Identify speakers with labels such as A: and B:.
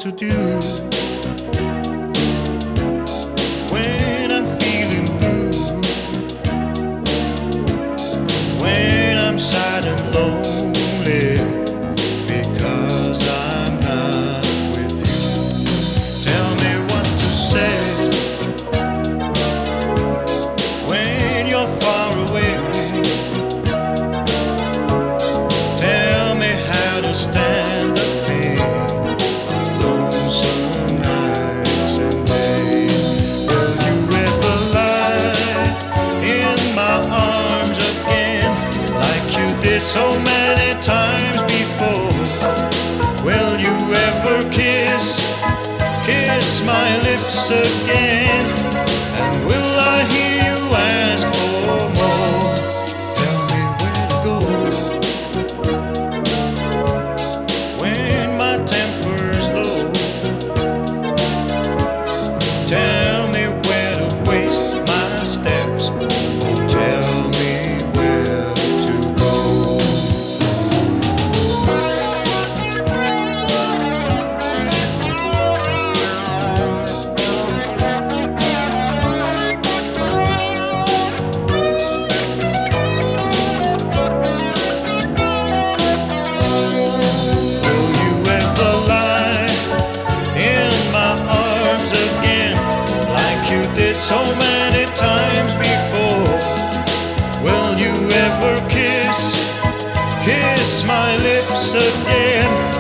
A: to do when I'm feeling blue, when I'm sad and lonely because I'm not with you. Tell me what to say when you're far away. Tell me how to stand the pain of lonesome nights and days. Will you ever lie in my arms again like you did so many times before? Will you ever kiss my lips again? And will I hear you ask for more? Tell me where to go when my temper's low. Tell me where to waste my steps. Oh, tell me where to go. Will you ever lie in my arms again like you did so many times before? Will you ever kiss my lips again?